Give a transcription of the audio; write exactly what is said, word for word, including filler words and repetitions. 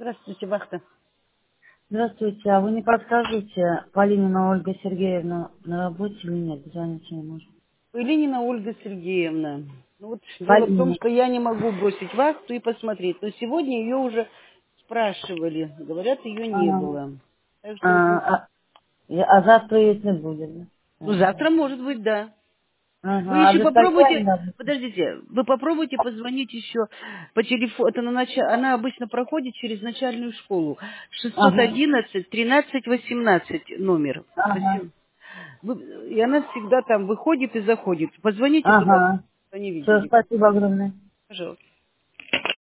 Здравствуйте, Вахта. Здравствуйте, а вы не подскажете, Полинина Ольга Сергеевна на работе или нет? Звонить не может. Ильинина Ольга Сергеевна. Ну вот дело в том, Полинина. что я не могу бросить вахту и посмотреть. Но сегодня ее уже спрашивали. Говорят, ее А, не было. Так что вот а, вы... а, я- а завтра есть не будет, да? Ну, Ага, завтра может быть, да. Вы Ага, а еще до скольки попробуйте, они работают? подождите, вы попробуйте позвонить еще по телефону, это на нач... она обычно проходит через начальную школу. шестьсот Ага, одиннадцать тринадцать восемнадцать номер. ага, Восем- Вы- И она всегда там выходит и заходит. Позвоните туда, ага. что не Все, видели. спасибо огромное. Пожалуйста.